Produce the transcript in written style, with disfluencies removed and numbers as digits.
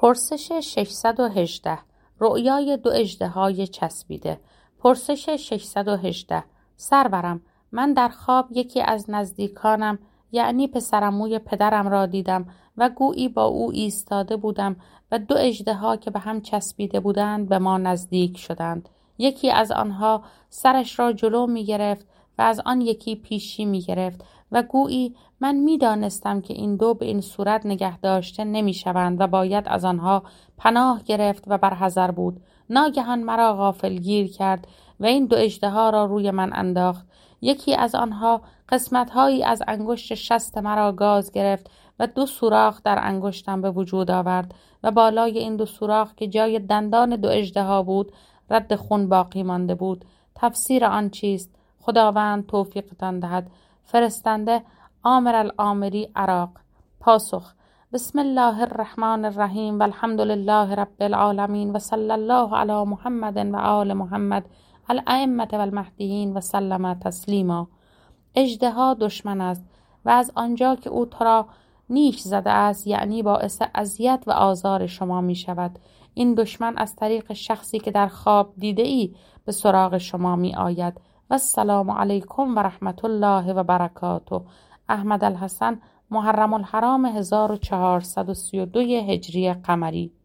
پرسش 618 رؤیای دو اژدهای چسبیده. پرسش 618 سرورم، من در خواب یکی از نزدیکانم یعنی پسرعموی پدرم را دیدم و گویی با او ایستاده بودم و دو اژدها که به هم چسبیده بودند به ما نزدیک شدند. یکی از آنها سرش را جلو می گرفت و از آن یکی پیشی می گرفت و گویی من می دانستم که این دو به این صورت نگه داشته نمی شوند و باید از آنها پناه گرفت و برحذر بود. ناگهان مرا غافلگیر کرد و این دو اژدها را روی من انداخت. یکی از آنها قسمت‌هایی از انگشت شست مرا گاز گرفت و دو سوراخ در انگشتم به وجود آورد و بالای این دو سوراخ که جای دندان دو اژدها بود رد خون باقی مانده بود. تفسیر آن چیست؟ خداوند توفیقتان دهد. فرستنده عامر العامری، عراق. پاسخ: بسم الله الرحمن الرحیم و الحمد لله رب العالمین و صلی الله علی محمد و آل محمد الائمة و المهدیین و سلم تسلیما. اژدها دشمن است و از آنجا که او تو را نیش زده است یعنی باعث اذیت و آزار شما می شود. این دشمن از طریق شخصی که در خواب دیده ای به سراغ شما می آید. و السلام علیکم و رحمت الله و برکاته. احمد الحسن، محرم الحرام 1432 هجری قمری.